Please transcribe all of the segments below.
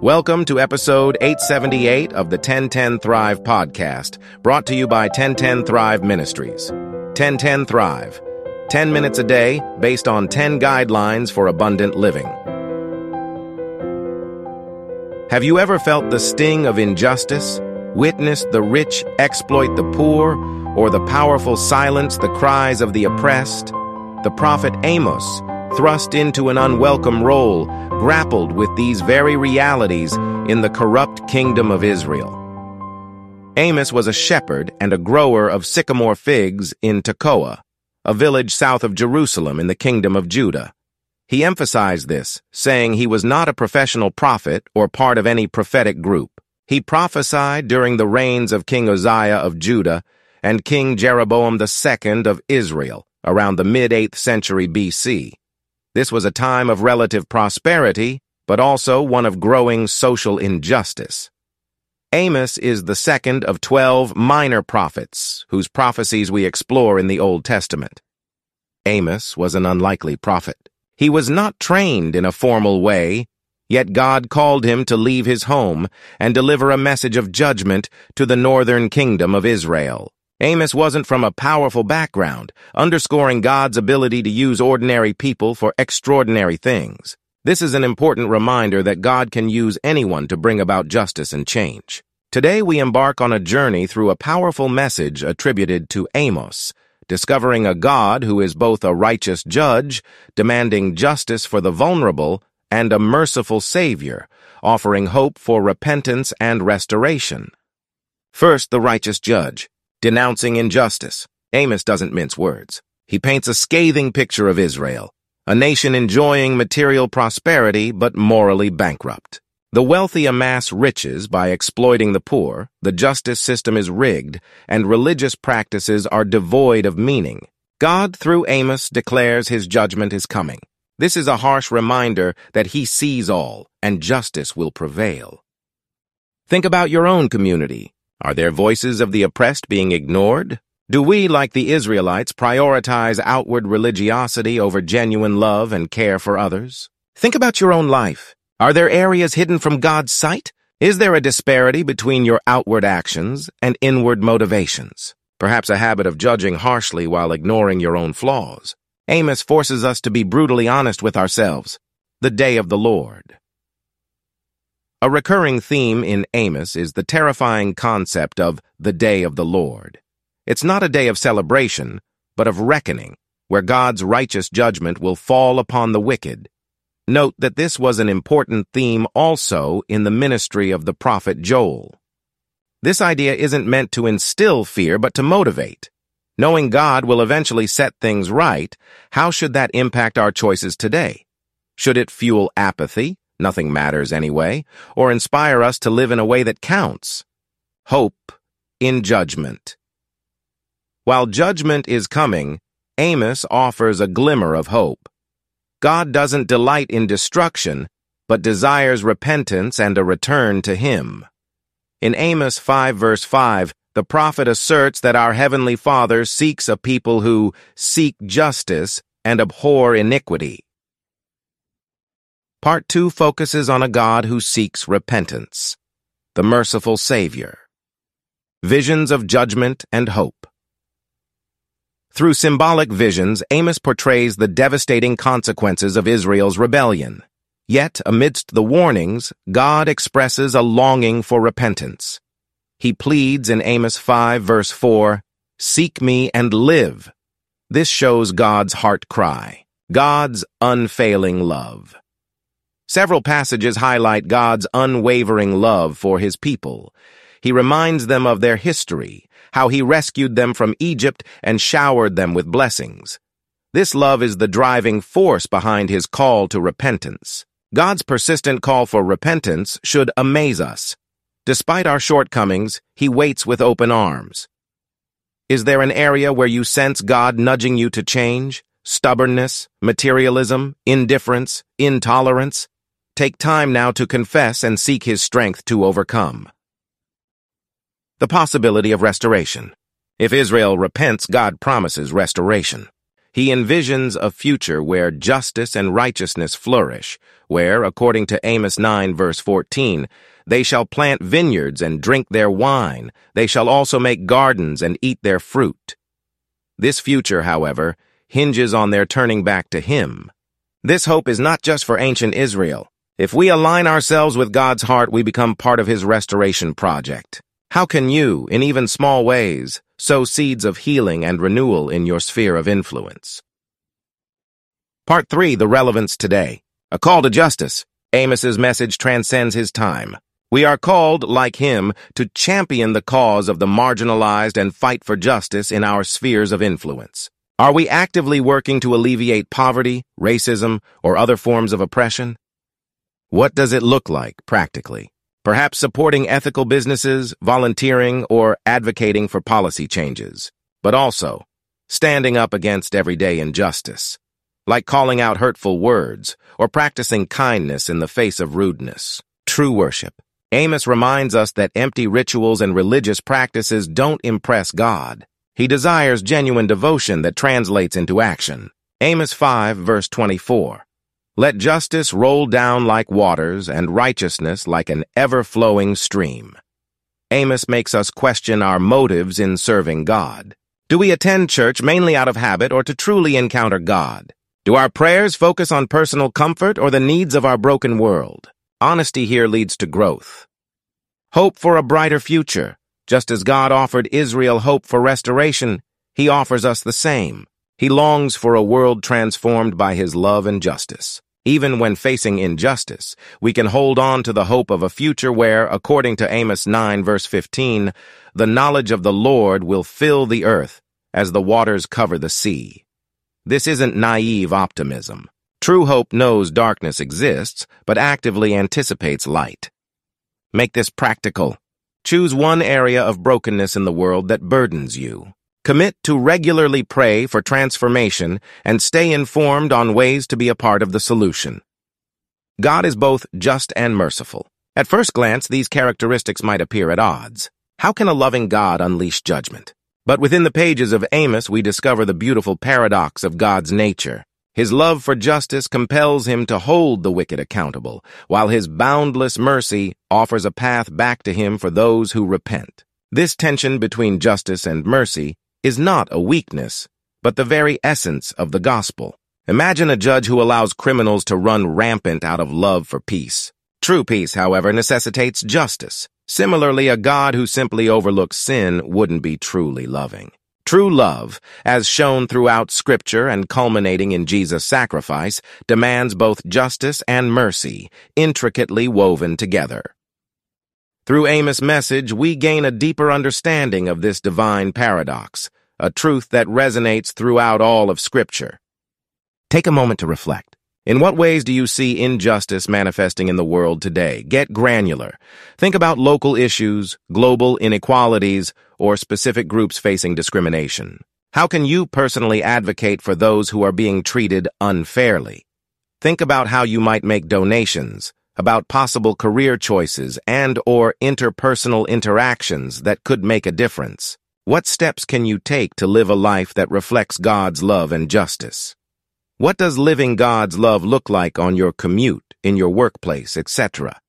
Welcome to episode 878 of the 1010 Thrive podcast, brought to you by 1010 Thrive Ministries. 1010 Thrive, 10 minutes a day based on 10 guidelines for abundant living. Have you ever felt the sting of injustice, witnessed the rich exploit the poor, or the powerful silence the cries of the oppressed? The prophet Amos, thrust into an unwelcome role, grappled with these very realities in the corrupt kingdom of Israel. Amos was a shepherd and a grower of sycamore figs in Tekoa, a village south of Jerusalem in the kingdom of Judah. He emphasized this, saying he was not a professional prophet or part of any prophetic group. He prophesied during the reigns of King Uzziah of Judah and King Jeroboam II of Israel around the mid-8th century BC. This was a time of relative prosperity, but also one of growing social injustice. Amos is the second of 12 minor prophets, whose prophecies we explore in the Old Testament. Amos was an unlikely prophet. He was not trained in a formal way, yet God called him to leave his home and deliver a message of judgment to the northern kingdom of Israel. Amos wasn't from a powerful background, underscoring God's ability to use ordinary people for extraordinary things. This is an important reminder that God can use anyone to bring about justice and change. Today we embark on a journey through a powerful message attributed to Amos, discovering a God who is both a righteous judge, demanding justice for the vulnerable, and a merciful Savior, offering hope for repentance and restoration. First, the righteous judge. Denouncing injustice, Amos doesn't mince words. He paints a scathing picture of Israel, a nation enjoying material prosperity but morally bankrupt. The wealthy amass riches by exploiting the poor, the justice system is rigged, and religious practices are devoid of meaning. God, through Amos, declares his judgment is coming. This is a harsh reminder that he sees all, and justice will prevail. Think about your own community. Are there voices of the oppressed being ignored? Do we, like the Israelites, prioritize outward religiosity over genuine love and care for others? Think about your own life. Are there areas hidden from God's sight? Is there a disparity between your outward actions and inward motivations? Perhaps a habit of judging harshly while ignoring your own flaws. Amos forces us to be brutally honest with ourselves. The day of the Lord. A recurring theme in Amos is the terrifying concept of the day of the Lord. It's not a day of celebration, but of reckoning, where God's righteous judgment will fall upon the wicked. Note that this was an important theme also in the ministry of the prophet Joel. This idea isn't meant to instill fear, but to motivate. Knowing God will eventually set things right, how should that impact our choices today? Should it fuel apathy? Nothing matters anyway, or inspire us to live in a way that counts? Hope in judgment. While judgment is coming, Amos offers a glimmer of hope. God doesn't delight in destruction, but desires repentance and a return to him. In Amos 5 verse 5, the prophet asserts that our Heavenly Father seeks a people who seek justice and abhor iniquity. Part 2 focuses on a God who seeks repentance, the merciful Savior. Visions of judgment and hope. Through symbolic visions, Amos portrays the devastating consequences of Israel's rebellion. Yet, amidst the warnings, God expresses a longing for repentance. He pleads in Amos 5 verse 4, "Seek me and live." This shows God's heart cry, God's unfailing love. Several passages highlight God's unwavering love for his people. He reminds them of their history, how he rescued them from Egypt and showered them with blessings. This love is the driving force behind his call to repentance. God's persistent call for repentance should amaze us. Despite our shortcomings, he waits with open arms. Is there an area where you sense God nudging you to change? Stubbornness, materialism, indifference, intolerance? Take time now to confess and seek his strength to overcome. The possibility of restoration. If Israel repents, God promises restoration. He envisions a future where justice and righteousness flourish, where, according to Amos 9 verse 14, they shall plant vineyards and drink their wine. They shall also make gardens and eat their fruit. This future, however, hinges on their turning back to Him. This hope is not just for ancient Israel. If we align ourselves with God's heart, we become part of His restoration project. How can you, in even small ways, sow seeds of healing and renewal in your sphere of influence? Part 3, the relevance today. A call to justice. Amos's message transcends his time. We are called, like him, to champion the cause of the marginalized and fight for justice in our spheres of influence. Are we actively working to alleviate poverty, racism, or other forms of oppression? What does it look like, practically? Perhaps supporting ethical businesses, volunteering, or advocating for policy changes. But also, standing up against everyday injustice, like calling out hurtful words, or practicing kindness in the face of rudeness. True worship. Amos reminds us that empty rituals and religious practices don't impress God. He desires genuine devotion that translates into action. Amos 5, verse 24. Let justice roll down like waters and righteousness like an ever-flowing stream. Amos makes us question our motives in serving God. Do we attend church mainly out of habit or to truly encounter God? Do our prayers focus on personal comfort or the needs of our broken world? Honesty here leads to growth. Hope for a brighter future. Just as God offered Israel hope for restoration, He offers us the same. He longs for a world transformed by His love and justice. Even when facing injustice, we can hold on to the hope of a future where, according to Amos 9, verse 15, the knowledge of the Lord will fill the earth as the waters cover the sea. This isn't naive optimism. True hope knows darkness exists, but actively anticipates light. Make this practical. Choose one area of brokenness in the world that burdens you. Commit to regularly pray for transformation and stay informed on ways to be a part of the solution. God is both just and merciful. At first glance, these characteristics might appear at odds. How can a loving God unleash judgment? But within the pages of Amos, we discover the beautiful paradox of God's nature. His love for justice compels Him to hold the wicked accountable, while His boundless mercy offers a path back to Him for those who repent. This tension between justice and mercy is not a weakness, but the very essence of the gospel. Imagine a judge who allows criminals to run rampant out of love for peace. True peace, however, necessitates justice. Similarly, a God who simply overlooks sin wouldn't be truly loving. True love, as shown throughout Scripture and culminating in Jesus' sacrifice, demands both justice and mercy, intricately woven together. Through Amos' message, we gain a deeper understanding of this divine paradox, a truth that resonates throughout all of Scripture. Take a moment to reflect. In what ways do you see injustice manifesting in the world today? Get granular. Think about local issues, global inequalities, or specific groups facing discrimination. How can you personally advocate for those who are being treated unfairly? Think about how you might make donations, about possible career choices and/or interpersonal interactions that could make a difference. What steps can you take to live a life that reflects God's love and justice? What does living God's love look like on your commute, in your workplace, etc.?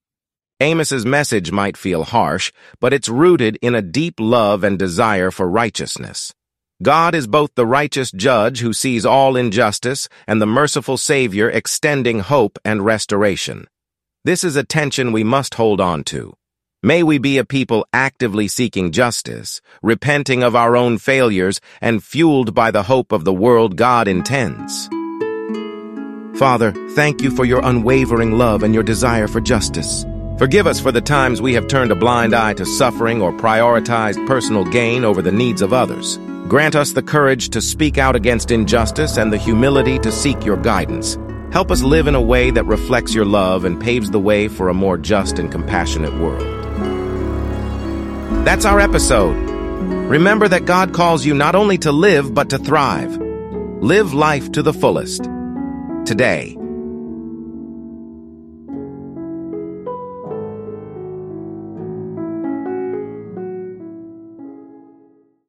Amos's message might feel harsh, but it's rooted in a deep love and desire for righteousness. God is both the righteous judge who sees all injustice and the merciful Savior extending hope and restoration. This is a tension we must hold on to. May we be a people actively seeking justice, repenting of our own failures, and fueled by the hope of the world God intends. Father, thank you for your unwavering love and your desire for justice. Forgive us for the times we have turned a blind eye to suffering or prioritized personal gain over the needs of others. Grant us the courage to speak out against injustice and the humility to seek your guidance. Help us live in a way that reflects your love and paves the way for a more just and compassionate world. That's our episode. Remember that God calls you not only to live, but to thrive. Live life to the fullest. Today.